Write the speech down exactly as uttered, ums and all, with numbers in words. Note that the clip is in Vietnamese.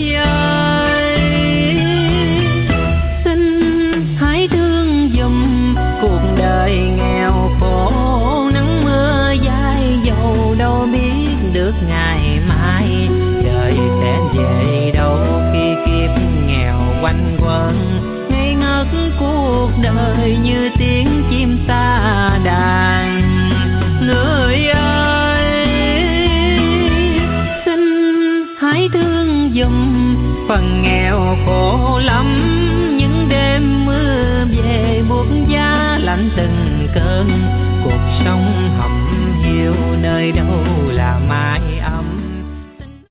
người ơi, xin hãy thương giùm cuộc đời nghèo khổ, nắng mưa dai dầu đâu biết được ngày mai trời sẽ về đâu khi kiếp nghèo quanh quẩn, ngây ngất cuộc đời như tiếng chim xa đàn. Người ơi, xin hãy thương giùm phần nghèo khổ lắm, những đêm mưa về buốt giá lạnh từng cơn, cuộc sống hầm hiu nơi đâu là mái